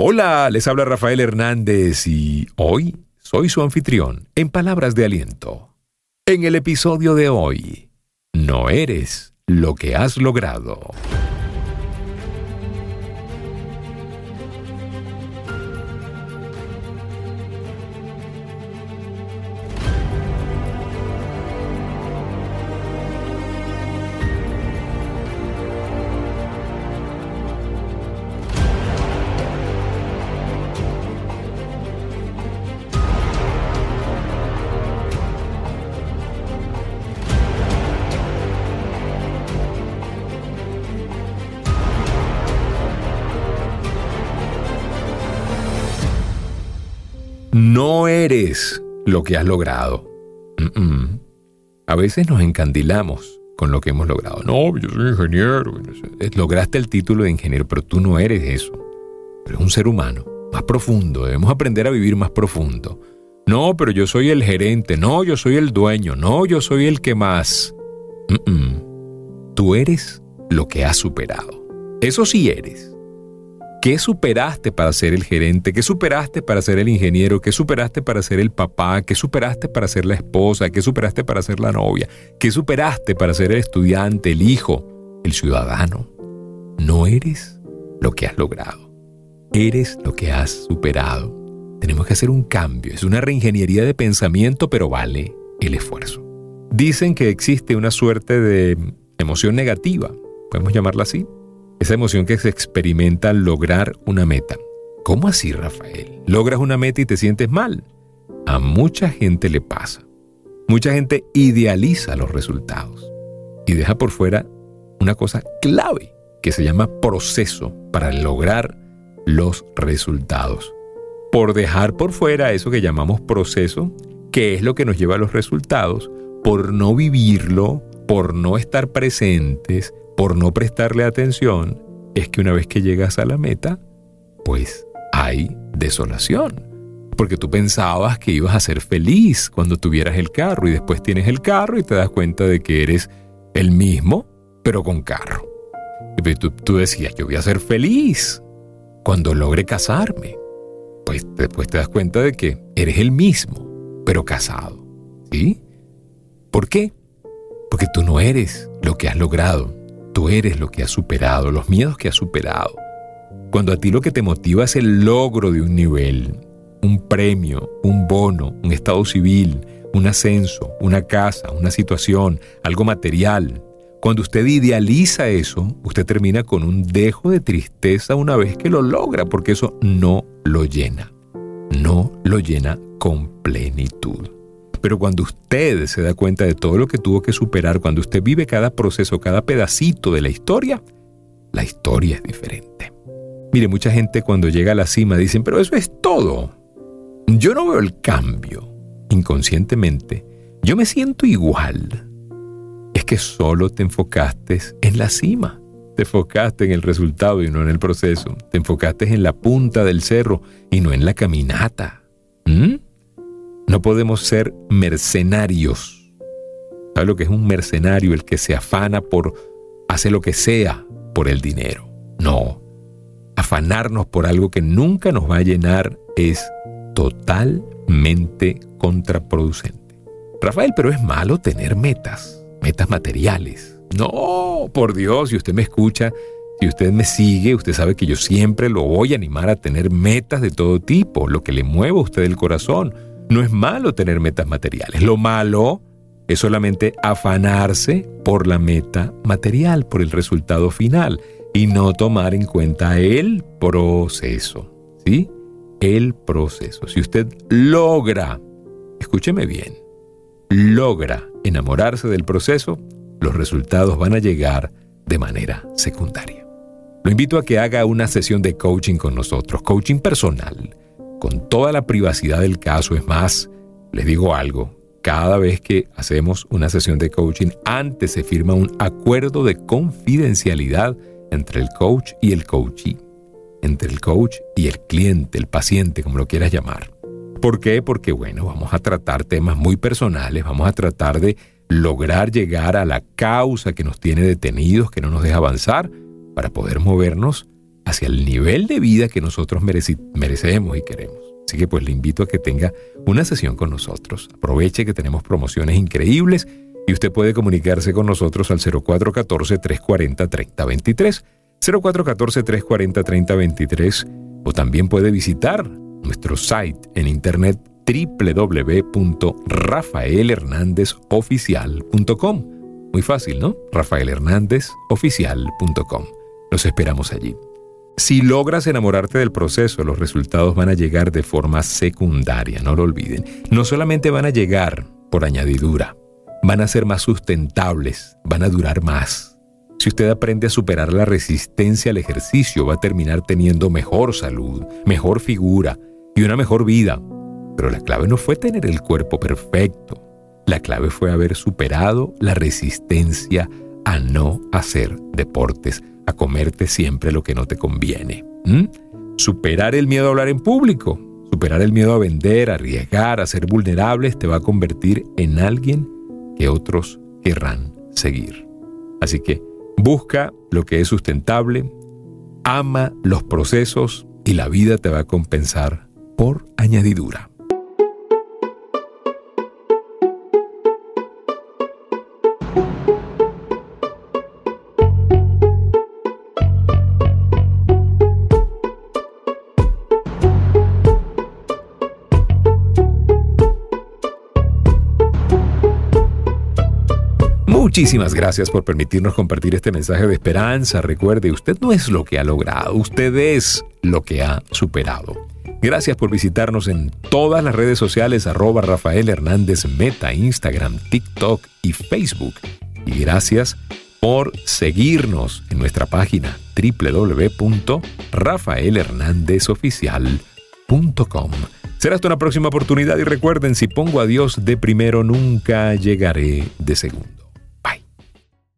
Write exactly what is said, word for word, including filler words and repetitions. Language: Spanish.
Hola, les habla Rafael Hernández y hoy soy su anfitrión en Palabras de Aliento. En el episodio de hoy, no eres lo que has logrado. No eres lo que has logrado. Mm-mm. A veces nos encandilamos con lo que hemos logrado. No, yo soy ingeniero. Lograste el título de ingeniero, pero tú no eres eso. Eres un ser humano, más profundo. Debemos aprender a vivir más profundo. No, pero yo soy el gerente. No, yo soy el dueño. No, yo soy el que más. Mm-mm. Tú eres lo que has superado. Eso sí eres. ¿Qué superaste para ser el gerente? ¿Qué superaste para ser el ingeniero? ¿Qué superaste para ser el papá? ¿Qué superaste para ser la esposa? ¿Qué superaste para ser la novia? ¿Qué superaste para ser el estudiante, el hijo, el ciudadano? No eres lo que has logrado. Eres lo que has superado. Tenemos que hacer un cambio. Es una reingeniería de pensamiento, pero vale el esfuerzo. Dicen que existe una suerte de emoción negativa. ¿Podemos llamarla así? Esa emoción que se experimenta al lograr una meta. ¿Cómo así, Rafael? ¿Logras una meta y te sientes mal? A mucha gente le pasa. Mucha gente idealiza los resultados y deja por fuera una cosa clave que se llama proceso para lograr los resultados. Por dejar por fuera eso que llamamos proceso, que es lo que nos lleva a los resultados, por no vivirlo, por no estar presentes, por no prestarle atención, es que una vez que llegas a la meta, pues hay desolación. Porque tú pensabas que ibas a ser feliz cuando tuvieras el carro y después tienes el carro y te das cuenta de que eres el mismo, pero con carro. Y tú, tú decías, yo voy a ser feliz cuando logre casarme. Pues después te das cuenta de que eres el mismo, pero casado. ¿Sí? ¿Por qué? Porque tú no eres lo que has logrado. Tú eres lo que has superado, los miedos que has superado. Cuando a ti lo que te motiva es el logro de un nivel, un premio, un bono, un estado civil, un ascenso, una casa, una situación, algo material. Cuando usted idealiza eso, usted termina con un dejo de tristeza una vez que lo logra, porque eso no lo llena. No lo llena con plenitud. Pero cuando usted se da cuenta de todo lo que tuvo que superar, cuando usted vive cada proceso, cada pedacito de la historia, la historia es diferente. Mire, mucha gente cuando llega a la cima dicen, pero eso es todo. Yo no veo el cambio. Inconscientemente, yo me siento igual. Es que solo te enfocaste en la cima. Te enfocaste en el resultado y no en el proceso. Te enfocaste en la punta del cerro y no en la caminata. ¿Mm? No podemos ser mercenarios. ¿Sabe lo que es un mercenario? El que se afana por hacer lo que sea por el dinero. No. Afanarnos por algo que nunca nos va a llenar es totalmente contraproducente. Rafael, pero es malo tener metas, metas materiales. No, por Dios, si usted me escucha, si usted me sigue, usted sabe que yo siempre lo voy a animar a tener metas de todo tipo, lo que le mueva a usted el corazón. No es malo tener metas materiales. Lo malo es solamente afanarse por la meta material, por el resultado final, y no tomar en cuenta el proceso, ¿sí? El proceso. Si usted logra, escúcheme bien, logra enamorarse del proceso, los resultados van a llegar de manera secundaria. Lo invito a que haga una sesión de coaching con nosotros, coaching personal, con toda la privacidad del caso. Es más, les digo algo, cada vez que hacemos una sesión de coaching, antes se firma un acuerdo de confidencialidad entre el coach y el coachee, entre el coach y el cliente, el paciente, como lo quieras llamar. ¿Por qué? Porque, bueno, vamos a tratar temas muy personales, vamos a tratar de lograr llegar a la causa que nos tiene detenidos, que no nos deja avanzar, para poder movernos hacia el nivel de vida que nosotros mereci- merecemos y queremos. Así que pues le invito a que tenga una sesión con nosotros. Aproveche que tenemos promociones increíbles y usted puede comunicarse con nosotros al cero cuatro uno cuatro, tres cuatro cero, tres cero dos tres, cero cuatro uno cuatro, tres cuatro cero, tres cero dos tres, o también puede visitar nuestro site en internet doble u doble u doble u punto rafael hernández oficial punto com. Muy fácil, ¿no? rafael hernández oficial punto com. Los esperamos allí. Si logras enamorarte del proceso, los resultados van a llegar de forma secundaria, no lo olviden. No solamente van a llegar por añadidura, van a ser más sustentables, van a durar más. Si usted aprende a superar la resistencia al ejercicio, va a terminar teniendo mejor salud, mejor figura y una mejor vida. Pero la clave no fue tener el cuerpo perfecto. La clave fue haber superado la resistencia a no hacer deportes, a comerte siempre lo que no te conviene. ¿Mm? Superar el miedo a hablar en público, superar el miedo a vender, a arriesgar, a ser vulnerables, te va a convertir en alguien que otros querrán seguir. Así que busca lo que es sustentable, ama los procesos y la vida te va a compensar por añadidura. Muchísimas gracias por permitirnos compartir este mensaje de esperanza. Recuerde, usted no es lo que ha logrado, usted es lo que ha superado. Gracias por visitarnos en todas las redes sociales, arroba Rafael Hernández Meta, Instagram, TikTok y Facebook. Y gracias por seguirnos en nuestra página doble u doble u doble u punto rafael hernández oficial punto com. Será hasta una próxima oportunidad y recuerden, si pongo a Dios de primero, nunca llegaré de segundo.